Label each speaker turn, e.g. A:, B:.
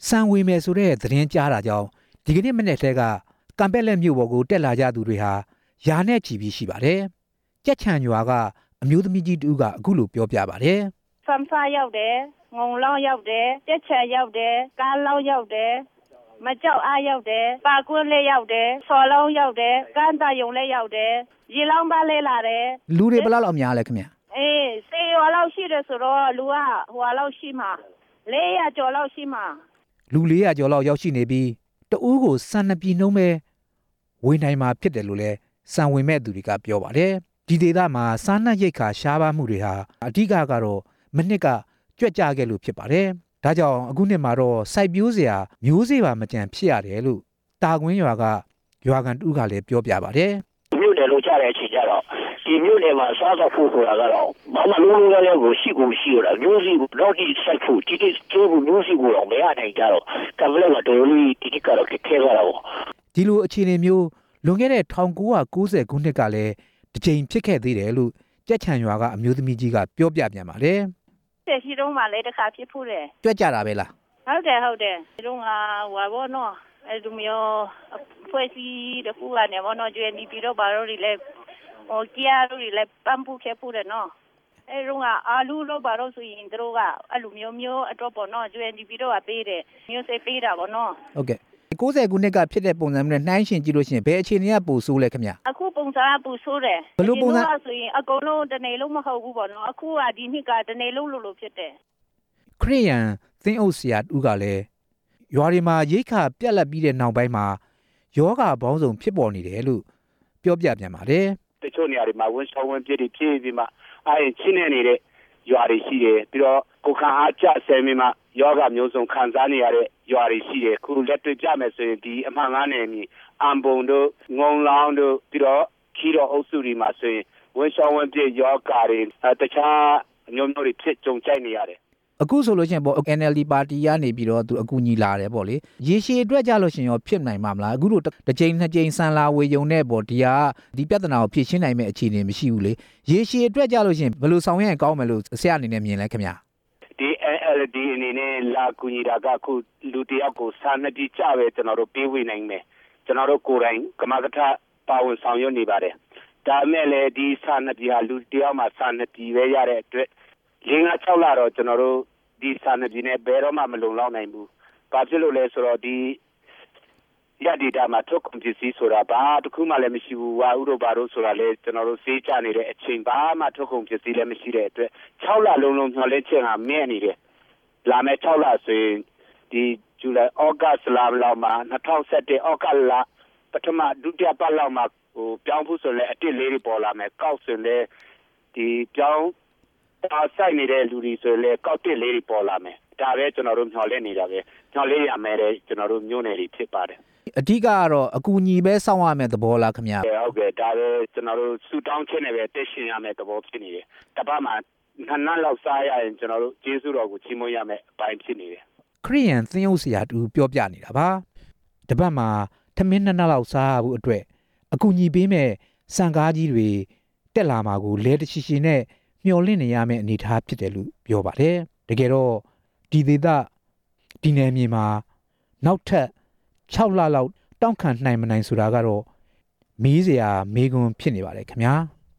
A: စံဝေမယ်ဆိုတဲ့သတင်းကြားတာကြောင့်ဒီကနေ့မနေ့တည်းကကံပက်လက်မြို့ပေါ်ကိုတက်လာကြသူတွေဟာယာနဲ့ချီပြီးရှိပါတယ်ကြက်ချံရွာကအမျိုးသမီးကြီးတူကအခုလိုပြောပြပါတယ်
B: ဆမ်ဆာရောက်တယ်ငုံလောင်းရောက်တယ်ကြက်ချံရောက်တယ်ကားလောင်းရောက်တယ်မကြောက်အားရောက်တယ်ပါကွန်းလေးရောက်တယ်ဆော်လောင်းရောက်တယ်ကန်းတာယုံလေးရောက်တယ်ရေလောင်းပါလေးလာတယ်
A: လူတွေဘယ်လောက်အများလဲခင်ဗျ
B: စေရွာလောက်ရှိတယ်ဆိုတော့လူကဟိုလောက်ရှိမှာ400ကျော်လောက်ရှိမှာ
A: လူ400ကျော်လောက်ရောက်ရှိနေပြီးတဦးကိုစံ2ပြည်နှုံးပဲဝေနိုင်မှာဖြစ်တယ်လို့လဲစံဝင်မဲ့သူတွေကပြောပါတယ်ဒီဒေသမှာစားနပ်ရိက္ခာရှားပါမှုတွေဟာအဓိကတော့မနစ်ကကြွက်ကြခဲ့လို့ဖြစ်ပါတယ်ဒါကြောင့်အခုနှစ်မှာတော့စိုက်ပျိုးစရာမျိုးစေ့ပါမကြံဖြစ်ရတယ်လို့တာကွင်းရွာကရွာကန်တူကလည်းပြောပြပါတယ်
C: မြို့နယ်လို့ကြားတဲ့အချိန်ကျတော့ဒီမြို့နယ်မှာစားသောက်ဖို့ဆိုတာကတော့ဘာမှလုံးလုံးလည်းကိုရှိကိုရှိရတာမျိုးစီကိုတော့ဒီစိုက်ဖို့ဒီကျိုးကိုမျိုးစီကိုတော့မရနိုင်ကြတော့ကံပလက်ကတော့ဒီကတော့ခက်ခဲသွားတော့
A: ဒီလိုအခြေအနေမျိုးလွန်ခဲ့တဲ့1990ခုနှစ်ကလည်းတစ်ချိန်ဖြစ်ခဲ့သေးတယ်လို့ကြက်ချံရွာကအမျိုးသမီးကြီးကပြောပြပြန်ပါတယ်
B: တဲ့ရှိတော့မှလည်းတစ်ခါဖြစ်ဖို့တယ်
A: ကြွက်ကြတာပဲလား
B: ဟုတ်တယ်ဒီတော့ငါဟွာဘောနော်အဲ့လိုမျိုးဖွဲ့စည်းတခုကနေဘောနော်ကျွေးနေပြီးတော့ဘာလို့လဲဟိုကြားလို့လေပန်းပူခဲ့ဖို့တယ်နော်အဲ့တော့အာလူတော့ဘာလို့ဆိုရင်တို့ကအဲ့လိုမျိုးအတော့ပေါ့နော်ကျွေးနေပြီးတော့ပေးတယ်မျိုးစိပေးတာပေါ့နော်
A: ဟုတ်ကဲ့90ခုနှစ်ကဖြစ်တဲ့ပုံစံမျိုးနဲ့နှိုင်းယှဉ်ကြည့်လို့ရှိရင်ဘယ်အခြေအနေကပိုဆိုးလဲခင်ဗျ
B: အခုပုံစံကပိုဆိုးတယ်
A: ဘယ်လိုပုံစံ
B: ဆိုရင်အကုန်လုံးတနေ့လုံးမဟုတ်ဘူးပေါ့နော်အခုကဒီနှစ်ကတနေ့လုံးလို့ဖြစ်တယ်
A: ခရီးယန်သင်းအုပ်ဆရာတူကလည်းရွာတွေမှာရိတ်ခါပြက်လက်ပြီးတဲ့နောက်ပိုင်းမှာယောဂဘောင်းဆောင်ဖြစ်ပေါ်နေတယ်လို့ပြောပြပြန်ပါတယ်
C: တချို့နေရာတွေမှာဝန်ဆောင်ဝန်ပြည့်ပြီးမှချင်းနေနေတဲ့ရွာတွေရှိတယ်ပြီးတော့ကိုခံအားကျဆဲမိမှယောဂမျိုးစုံခံစားနေရတဲ့ရွာတွေရှိတယ်ခုလက်တွေ့ကြမယ်ဆိုရင်ဒီအမှန်ကားနယ်မြေအံပုံတို့ငုံလောင်းတို့ပြီးတော့ခီတော်အုပ်စုတွေမှာဆိုရင်ဝန်ဆောင်ဝန်ပြည့်ယောဂတွေတခြားမျိုးတွေဖြစ်ကြုံကြိုက်နေရတယ်
A: အခုဆိုလို့ရှိရင်ပေါ့ NLD ပါတီကနေပြီးတော့သူအကူညီလာတယ်ပေါ့လေရေရှည်အတွက်ကြလို့ရှိရင်ရောဖြစ်နိုင်မှာမလားအခုတို့တစ်ကြိမ်နှစ်ကြိမ်ဆန်လာဝေယုံနဲ့ပေါ့ဒီပြဿနာကိုဖြေရှင်းနိုင်မယ့်အခြေအနေမရှိဘူးလေရေရှည်အတွက်ကြလို့ရှိရင်ဘယ်လိုဆောင်ရွက်ရင်ကောင်းမယ်လို့ဆရာအနေနဲ့မြင်လဲခင်ဗျာ
C: ဒီ NLD အနေနဲ့လာကူညီတာကခုလူတယောက်ကိုစာနှစ်ပြည်ကြပဲကျွန်တော်တို့ပေးဝေနိုင်မယ်ကျွန်တော်တို့ကိုယ်တိုင်ကမကထပါဝင်ဆောင်ရွက်နေပါတယ်ဒါမဲ့လည်းဒီစာနှစ်ပြည်ဟာလူတယောက်မှာစာနှစ်ပြည်ပဲရတဲ့အတွက်5-6လတော့ကျွန်တော်တို့ဒီစာနယ်ပြည်နဲ့ဘယ်တော့မှမလုံလောက်နိုင်ဘူး။ဘာဖြစ်လို့လဲဆိုတော့ဒီရဒေတာမှာထုတ်ကုန်ပစ္စည်းဆိုတာဘာတစ်ခုမှလည်းမရှိဘူး။ဝါဥတို့ဘာတို့ဆိုတာလည်းကျွန်တော်တို့စေးချနေတဲ့အချိန်ဘာမှထုတ်ကုန်ပစ္စည်းလည်းမရှိတဲ့အတွက်6လလုံးလုံးမျှော်လင့်ချက်ဟာမြဲနေတယ်။လာမယ့်6လဆိုရင်ဒီဇူလိုင်ဩဂတ်လလောက်မှာ2017ဩဂတ်လပထမဒုတိယပတ်လောက်မှာပြောင်းဖို့ဆိုလည်းအတစ်လေးတွေပေါ်လာမယ်။ကောက်ဆိုလည်းဒီပြောင်းဆိုင်နေတဲ့လူတွေဆိုလည်းကောက်တစ်လေးတွေပေါ်လာမယ်ဒါပဲကျွန်တော်တို့မျှော်လင့်နေတာပဲမျှော်လင့်ရမယ်တဲ့ကျွန်တော်တို့မျိုးနယ်တွေဖြစ်ပါတယ်
A: အဓိကကတော့အကူအညီပဲစောင့်ရမယ်သဘောလားခင်ဗျာ
C: ဟုတ်ကဲ့ဒါပဲကျွန်တော်တို့စူတောင်းချက်နဲ့ပဲတက်ရှင်ရမယ်သဘောဖြစ်နေတယ်တပတ်မှာနှစ်လောက်စားရရင်ကျွန်တော်တို့ကျေးဇူးတော်ကိုချီးမွမ်းရမယ်အပိုင်းဖြစ်နေတယ်
A: ခရီးယန်သင်းအုပ်ဆရာတူပြောပြနေတာပါတပတ်မှာထမင်း2နှစ်လောက်စားရဖို့အတွက်အကူအညီပေးမဲ့စံကားကြီးတွေတက်လာမှာကိုလဲတရှိရှိနဲ့မျော်လင့်နေရမယ့်အနေအထားဖြစ်တယ်လို့ပြောပါတယ်တကယ်တော့ဒီဒေသဒီနယ်မြေမှာနောက်ထပ်6လလောက်တောင့်ခံနိုင်မနိုင်ဆိုတာကတော့မေးစရာမေးခွန်းဖြစ်နေပါတယ်ခင်ဗျာ